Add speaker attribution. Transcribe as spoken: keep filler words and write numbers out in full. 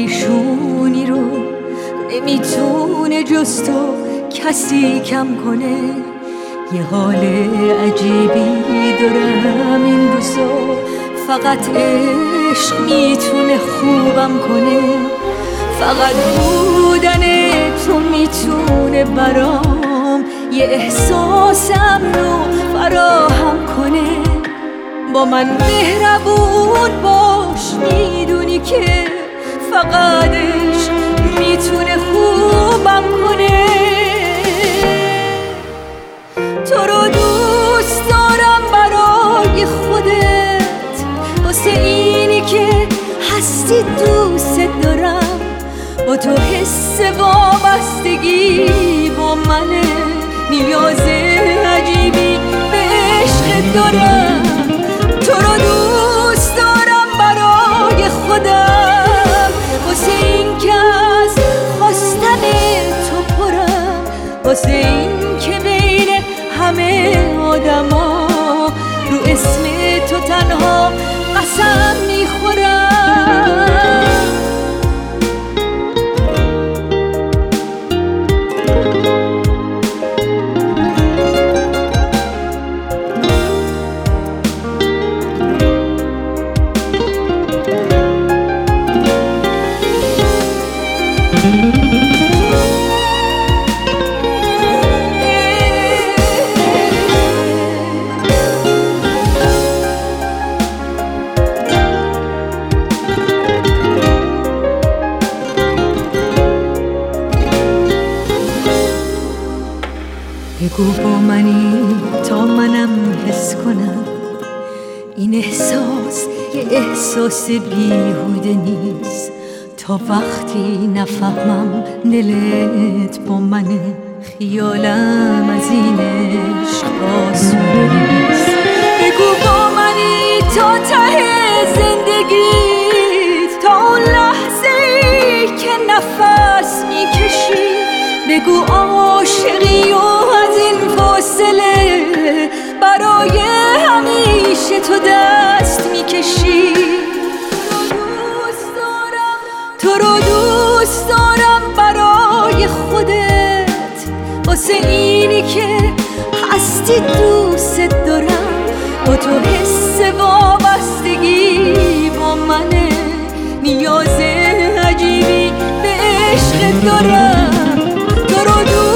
Speaker 1: پریشونی رو نمیتونه جز تو کسی کم کنه. یه حال عجیبی دارم این روزا، فقط عشق میتونه خوبم کنه. فقط بودن تو میتونه برام یه احساس امن رو فراهم کنه. با من مهربون باش، میدونی که فقط عشق میتونه خوبم کنه. تو رو دوست دارم برای خودت، واسه اینی که هستی دوست دارم. با تو حس وابستگی با منه، نیاز عجیبی به عشق دارم. تو رو دوست دارم برای خودم، واسه این که از خواستن تو پرم، واسه این که بین همه آدما رو اسم تو تنها قسم میخورم. بگو با منی تا منم حس کنم این احساس یه احساس بیهوده نیست. تا وقتی نفهمم دلت با منه، خیالم از این عشق آسون نیست. بگو با منی تا ته زندگیت، تا اون لحظه‌ای که نفس میکشی. بگو عاشقی و از این فاصله برای همیشه تو دست میکشی. تو رو دوست دارم برای خودت، واسه اینی که هستی دوست دارم. با تو حس وابستگی با منه، نیاز عجیبی به عشق دارم. تو رو